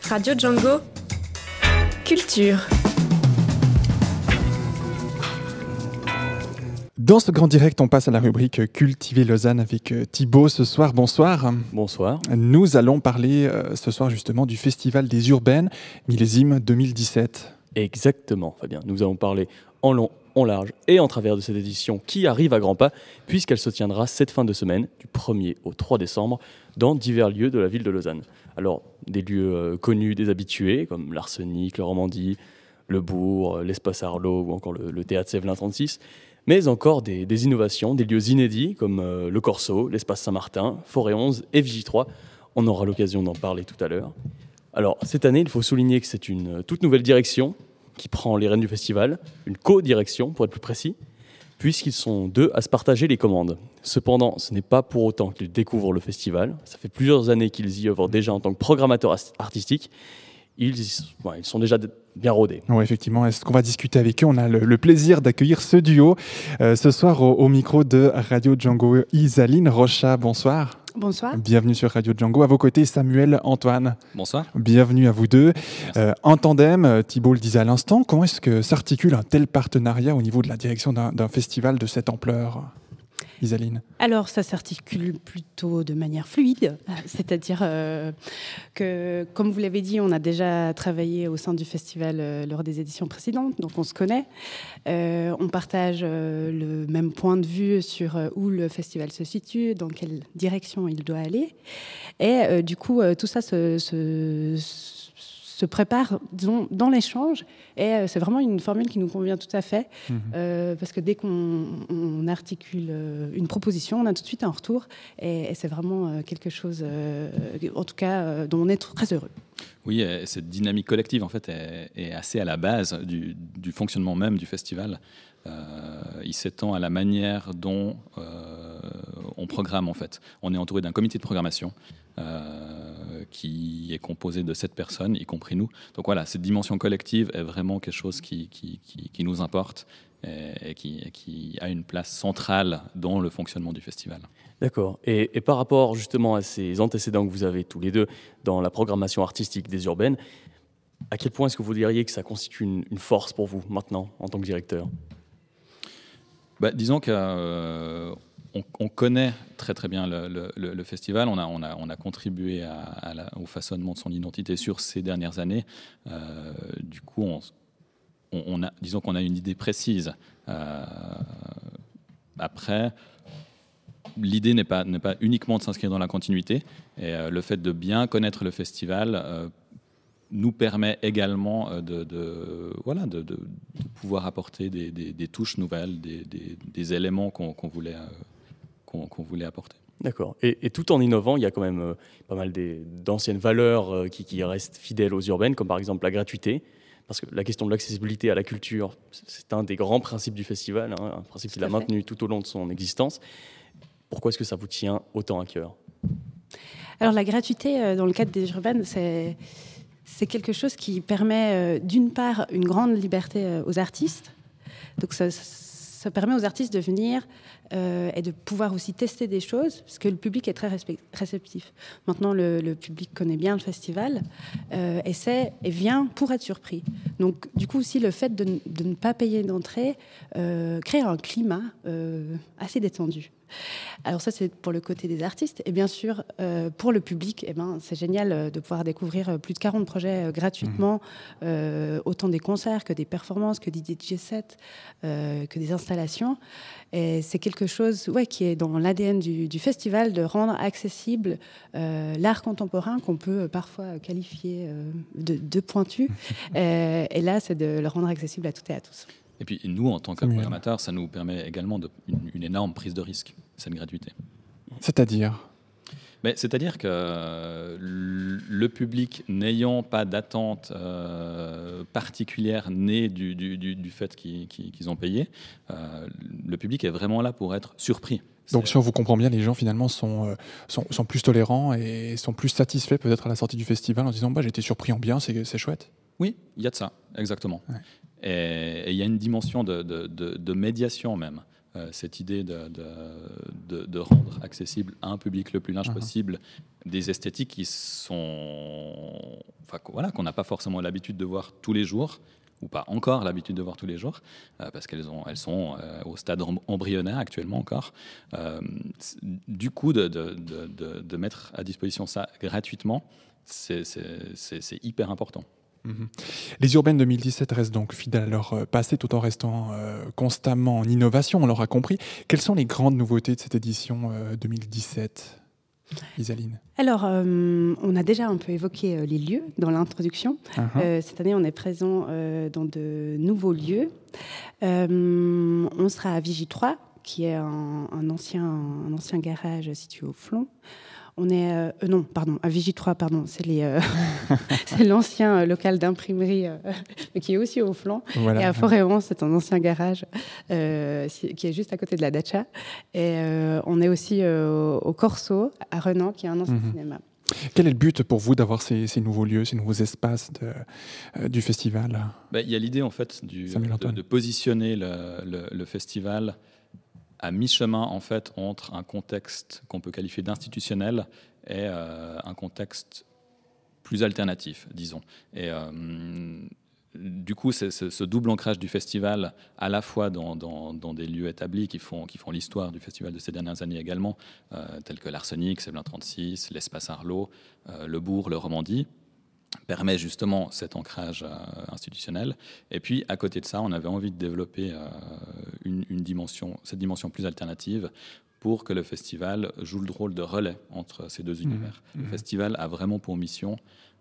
Radio Django. Culture. Dans ce grand direct, on passe à la rubrique Cultiver Lausanne avec Thibaut ce soir. Bonsoir. Bonsoir. Nous allons parler ce soir justement du Festival des Urbaines, millésime 2017. Exactement, Fabien. Nous allons parler en long, en large et en travers de cette édition qui arrive à grands pas, puisqu'elle se tiendra cette fin de semaine, du 1er au 3 décembre, dans divers lieux de la ville de Lausanne. Alors, des lieux connus des habitués, comme l'Arsenic, le Romandie, le Bourg, l'espace Arlot ou encore le théâtre Sévelin 36, mais encore des innovations, des lieux inédits comme le Corso, l'espace Saint-Martin, Forêt 11 et Vigie 3. On aura l'occasion d'en parler tout à l'heure. Alors, cette année, il faut souligner que c'est une toute nouvelle direction qui prend les rênes du festival, une co-direction pour être plus précis, puisqu'ils sont deux à se partager les commandes. Cependant, ce n'est pas pour autant qu'ils découvrent le festival. Ça fait plusieurs années qu'ils y œuvrent déjà en tant que programmateurs artistiques. Ils sont déjà bien rodés. Oui, effectivement. Est-ce qu'on va discuter avec eux? On a le plaisir d'accueillir ce duo ce soir au micro de Radio Django. Isaline Rocha, bonsoir. Bonsoir. Bienvenue sur Radio Django. À vos côtés, Samuel Antoine. Bonsoir. Bienvenue à vous deux. En tandem, Thibaut le disait à l'instant, comment est-ce que s'articule un tel partenariat au niveau de la direction d'un festival de cette ampleur, Isaline? Alors, ça s'articule plutôt de manière fluide, c'est-à-dire que, comme vous l'avez dit, on a déjà travaillé au sein du festival lors des éditions précédentes, donc on se connaît. On partage le même point de vue sur où le festival se situe, dans quelle direction il doit aller. Et du coup, tout ça se prépare, disons, dans l'échange. Et c'est vraiment une formule qui nous convient tout à fait. Parce que dès qu'on articule une proposition, on a tout de suite un retour. Et c'est vraiment quelque chose, en tout cas, dont on est très heureux. Oui, cette dynamique collective, en fait, est assez à la base du fonctionnement même du festival. Il s'étend à la manière dont on programme, en fait. On est entouré d'un comité de programmation qui est composé de 7 personnes, y compris nous. Donc voilà, cette dimension collective est vraiment quelque chose qui nous importe et qui a une place centrale dans le fonctionnement du festival. D'accord. Et par rapport justement à ces antécédents que vous avez tous les deux dans la programmation artistique des urbaines, à quel point est-ce que vous diriez que ça constitue une force pour vous maintenant en tant que directeur? Disons que on connaît très très bien le festival. On a contribué au façonnement de son identité sur ces dernières années. Du coup, disons qu'on a une idée précise. Après, l'idée n'est pas uniquement de s'inscrire dans la continuité. Et le fait de bien connaître le festival nous permet également de pouvoir apporter des touches nouvelles, des éléments qu'on voulait apporter. D'accord. Et tout en innovant, il y a quand même pas mal d'anciennes valeurs qui restent fidèles aux urbaines, comme par exemple la gratuité. Parce que la question de l'accessibilité à la culture, c'est un des grands principes du festival, un principe qu'il a maintenu tout au long de son existence. Pourquoi est-ce que ça vous tient autant à cœur? Alors la gratuité, dans le cadre des urbaines, c'est quelque chose qui permet d'une part une grande liberté aux artistes. Donc ça permet aux artistes de venir et de pouvoir aussi tester des choses, parce que le public est très réceptif. Maintenant, le public connaît bien le festival et vient pour être surpris. Donc, du coup, aussi, le fait de ne pas payer d'entrée crée un climat assez détendu. Alors ça, c'est pour le côté des artistes. Et bien sûr, pour le public, c'est génial de pouvoir découvrir plus de 40 projets gratuitement, autant des concerts que des performances, que des DJ sets, que des installations. Et c'est quelque chose qui est dans l'ADN du festival, de rendre accessible l'art contemporain qu'on peut parfois qualifier de pointu. Et là, c'est de le rendre accessible à toutes et à tous. Et puis nous, en tant que programmateurs, ça nous permet également une énorme prise de risque, cette gratuité. C'est-à-dire C'est-à-dire que le public n'ayant pas d'attente particulière née du fait qu'ils ont payé, le public est vraiment là pour être surpris. Donc si on vous comprend bien, les gens finalement sont plus tolérants et sont plus satisfaits peut-être à la sortie du festival en disant j'ai été surpris en bien, c'est chouette. Oui, il y a de ça, exactement. Ouais. Et il y a une dimension de médiation même. cette idée de rendre accessible à un public le plus large possible des esthétiques qui sont, qu'on n'a pas forcément l'habitude de voir tous les jours, ou pas encore l'habitude de voir tous les jours, parce qu'elles sont au stade embryonnaire actuellement encore. Du coup, de mettre à disposition ça gratuitement, c'est hyper important. Les Urbaines 2017 restent donc fidèles à leur passé tout en restant constamment en innovation, on l'aura compris. Quelles sont les grandes nouveautés de cette édition 2017 ? Isaline. Alors, on a déjà un peu évoqué les lieux dans l'introduction. Cette année, on est présent dans de nouveaux lieux. On sera à Vigie 3, qui est un ancien garage situé au Flon. On est à Vigie 3, c'est l'ancien local d'imprimerie qui est aussi au flanc. Voilà. Et à Forêt-Honce, c'est un ancien garage qui est juste à côté de la Dacha. Et on est aussi au Corso, à Renan, qui est un ancien cinéma. Quel est le but pour vous d'avoir ces nouveaux lieux, ces nouveaux espaces du festival ? Il y a l'idée en fait de positionner le festival à mi-chemin en fait entre un contexte qu'on peut qualifier d'institutionnel et un contexte plus alternatif, disons. Et du coup, c'est ce double ancrage du festival, à la fois dans des lieux établis qui font l'histoire du festival de ces dernières années également, tels que l'Arsenic, Sévelin 36, l'Espace Arlot, le Bourg, le Romandie, permet justement cet ancrage institutionnel. Et puis, à côté de ça, on avait envie de développer cette dimension plus alternative pour que le festival joue le rôle de relais entre ces deux univers. Le festival a vraiment pour mission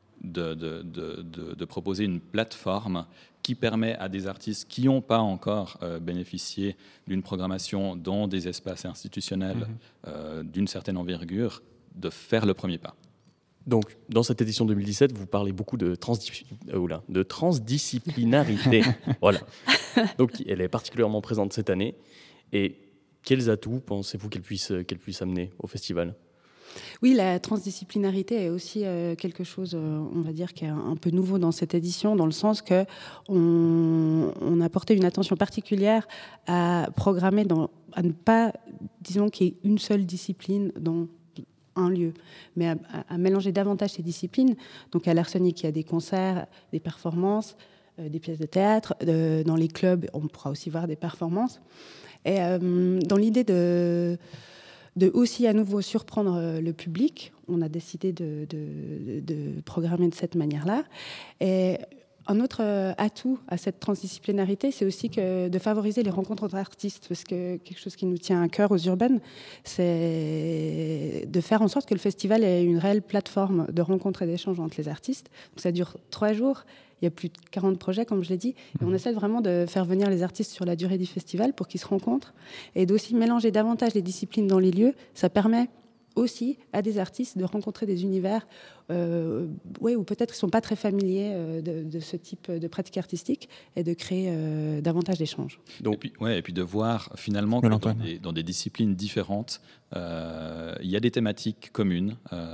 de proposer une plateforme qui permet à des artistes qui n'ont pas encore bénéficié d'une programmation dans des espaces institutionnels d'une certaine envergure de faire le premier pas. Donc, dans cette édition 2017, vous parlez beaucoup de transdisciplinarité. Voilà. Donc, elle est particulièrement présente cette année. Et quels atouts pensez-vous qu'elle puisse amener au festival ? Oui, la transdisciplinarité est aussi quelque chose, on va dire, qui est un peu nouveau dans cette édition, dans le sens qu'on a porté une attention particulière à programmer, à ne pas, disons, qu'il y ait une seule discipline dans un lieu, mais à mélanger davantage ces disciplines. Donc à l'Arsenic, il y a des concerts, des performances, des pièces de théâtre. Dans les clubs, on pourra aussi voir des performances. Et dans l'idée de aussi à nouveau surprendre le public, on a décidé de programmer de cette manière-là. Et un autre atout à cette transdisciplinarité, c'est aussi de favoriser les rencontres entre artistes, parce que quelque chose qui nous tient à cœur aux Urbaines, c'est de faire en sorte que le festival ait une réelle plateforme de rencontres et d'échanges entre les artistes. Donc ça dure 3 jours, il y a plus de 40 projets, comme je l'ai dit, et on essaie vraiment de faire venir les artistes sur la durée du festival pour qu'ils se rencontrent, et d'aussi mélanger davantage les disciplines dans les lieux. Ça permet aussi à des artistes de rencontrer des univers où peut-être ils ne sont pas très familiers de ce type de pratique artistique et de créer davantage d'échanges. Et puis de voir finalement que dans des disciplines différentes, il y a des thématiques communes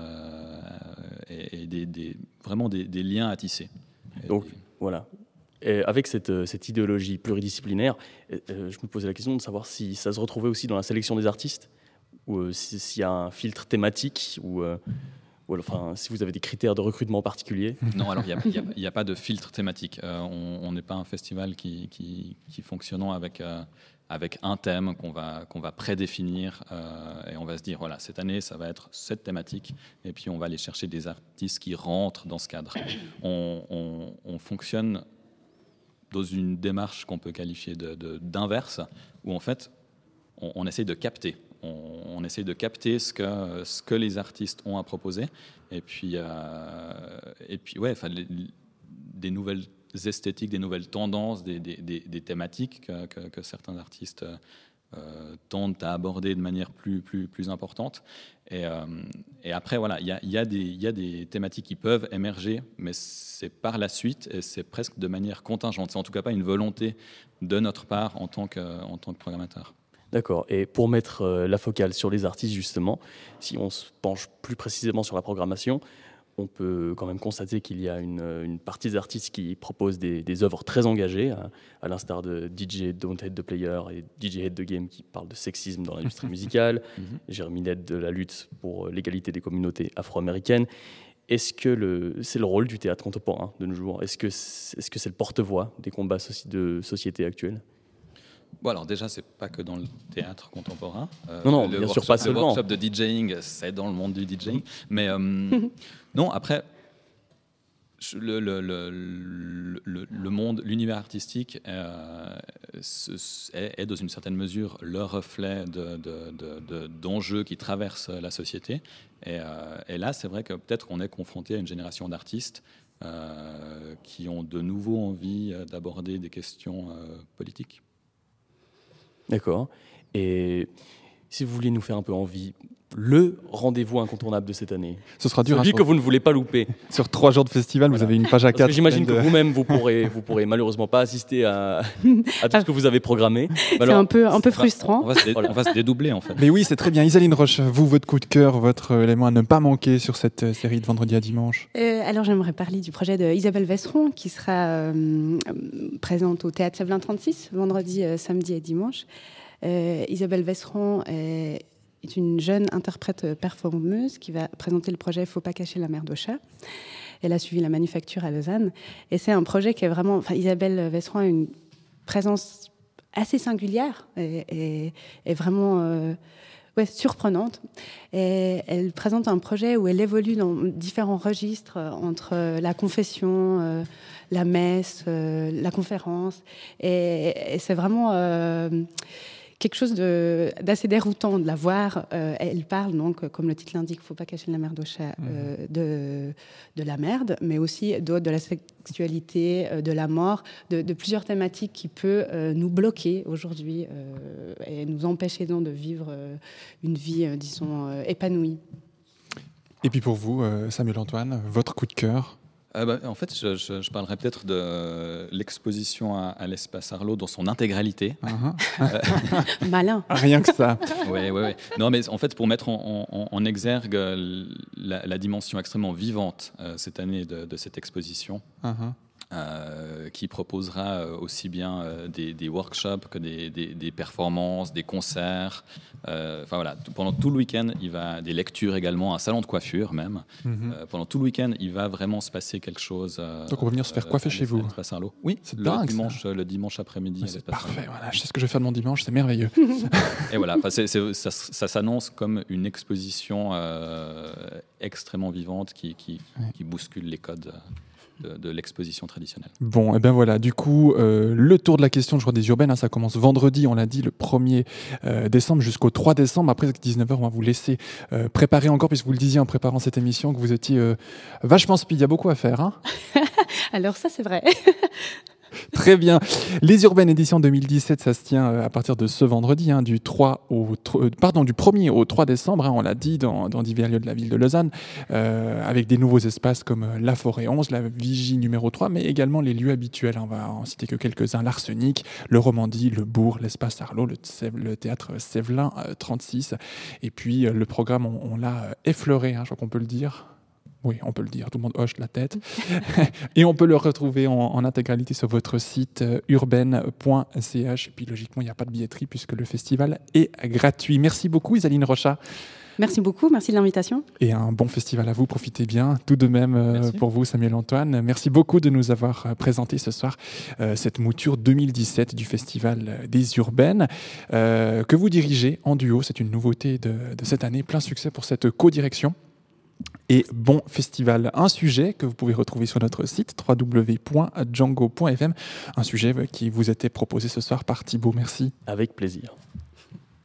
et vraiment des liens à tisser. Donc voilà. Et avec cette idéologie pluridisciplinaire, je me posais la question de savoir si ça se retrouvait aussi dans la sélection des artistes, ou s'il y a un filtre thématique, ou si vous avez des critères de recrutement particuliers. Non, alors il n'y a pas de filtre thématique. On n'est pas un festival qui fonctionnant avec un thème qu'on va prédéfinir et on va se dire, voilà, cette année, ça va être cette thématique, et puis on va aller chercher des artistes qui rentrent dans ce cadre. On fonctionne dans une démarche qu'on peut qualifier d'inverse, où en fait, on essaye de capter. On essaye de capter ce que les artistes ont à proposer, et puis des nouvelles esthétiques, des nouvelles tendances, des thématiques que certains artistes tendent à aborder de manière plus importante. Et après, voilà, il y a des thématiques qui peuvent émerger, mais c'est par la suite, et c'est presque de manière contingente. C'est en tout cas pas une volonté de notre part en tant que programmateur. D'accord. Et pour mettre la focale sur les artistes, justement, si on se penche plus précisément sur la programmation, on peut quand même constater qu'il y a une partie des artistes qui proposent des œuvres très engagées, à l'instar de DJ Don't Hate the Player et DJ Hate the Game qui parlent de sexisme dans l'industrie musicale, Jérémy Ned de la lutte pour l'égalité des communautés afro-américaines. Est-ce que c'est le rôle du théâtre contemporain de nos jours ? Est-ce que c'est le porte-voix des combats de société actuels ? Bon, alors déjà, c'est pas que dans le théâtre contemporain. Non, bien sûr, pas seulement. Le workshop de DJing, c'est dans le monde du DJing. Mais non, après, le monde, l'univers artistique est dans une certaine mesure le reflet d'enjeux qui traversent la société. Et là, c'est vrai que peut-être qu'on est confronté à une génération d'artistes qui ont de nouveau envie d'aborder des questions politiques. D'accord. Et si vous voulez nous faire un peu envie, le rendez-vous incontournable de cette année, Ce sera dur. celui que vous ne voulez pas louper. Sur 3 jours de festival, vous avez une page à 4. Parce que j'imagine que vous-même, vous pourrez malheureusement pas assister à tout ce que vous avez programmé. C'est un peu frustrant. On va se dédoubler, en fait. Mais oui, c'est très bien. Isaline Roche, vous, votre coup de cœur, votre élément à ne pas manquer sur cette série de vendredi à dimanche. Alors, j'aimerais parler du projet de Isabelle Vesseron, qui sera présente au Théâtre Sévelin 36, vendredi, samedi et dimanche. Isabelle Vesseron est une jeune interprète performeuse qui va présenter le projet Faut pas cacher la merde au chat. Elle a suivi la manufacture à Lausanne. Et c'est un projet qui est vraiment... Isabelle Vesseron a une présence assez singulière et vraiment surprenante. Et elle présente un projet où elle évolue dans différents registres entre la confession, la messe, la conférence. Et c'est vraiment... quelque chose d'assez déroutant de la voir. Elle parle donc, comme le titre l'indique, faut pas cacher la merde au chat, de la merde, mais aussi de la sexualité, de la mort, de plusieurs thématiques qui peuvent nous bloquer aujourd'hui et nous empêcher donc de vivre une vie, disons, épanouie. Et puis pour vous, Samuel Antoine, votre coup de cœur? En fait, je parlerai peut-être de l'exposition à l'Espace Arlot dans son intégralité. Malin. Rien que ça. Oui. Non, mais en fait, pour mettre en exergue la dimension extrêmement vivante cette année de cette exposition, qui proposera aussi bien des workshops que des performances, des concerts. Pendant tout le week-end, il va des lectures également, un salon de coiffure même. Pendant tout le week-end, il va vraiment se passer quelque chose. Donc on va venir se faire coiffer chez vous. Oui, c'est dingue, le dimanche après-midi. C'est parfait. Voilà, je sais ce que je vais faire de mon dimanche, c'est merveilleux. Et voilà, ça s'annonce comme une exposition extrêmement vivante qui bouscule les codes de l'exposition traditionnelle. Bon, et bien voilà, du coup, le tour de la question, je crois, des urbaines, ça commence vendredi, on l'a dit, le 1er décembre jusqu'au 3 décembre. Après 19h, on va vous laisser préparer encore, puisque vous le disiez en préparant cette émission, que vous étiez vachement speed, il y a beaucoup à faire. Hein. Alors ça, c'est vrai. Très bien. Les Urbaines édition 2017, ça se tient à partir de ce vendredi, du 1er au 3 décembre, on l'a dit, dans divers lieux de la ville de Lausanne, avec des nouveaux espaces comme la Forêt 11, la Vigie numéro 3, mais également les lieux habituels. On va en citer que quelques-uns: l'Arsenic, le Romandie, le Bourg, l'Espace Arlot, le Théâtre Sévelin 36. Et puis le programme, on l'a effleuré, je crois qu'on peut le dire. Oui, on peut le dire, tout le monde hoche la tête. Et on peut le retrouver en intégralité sur votre site urbaine.ch. Et puis logiquement, il n'y a pas de billetterie puisque le festival est gratuit. Merci beaucoup Isaline Rochat. Merci beaucoup, merci de l'invitation. Et un bon festival à vous, profitez bien. Tout de même pour vous Samuel Antoine. Merci beaucoup de nous avoir présenté ce soir cette mouture 2017 du Festival des Urbaines que vous dirigez en duo. C'est une nouveauté de cette année. Plein succès pour cette co-direction. Et bon festival, un sujet que vous pouvez retrouver sur notre site www.django.fm, un sujet qui vous était proposé ce soir par Thibaut. Merci. Avec plaisir.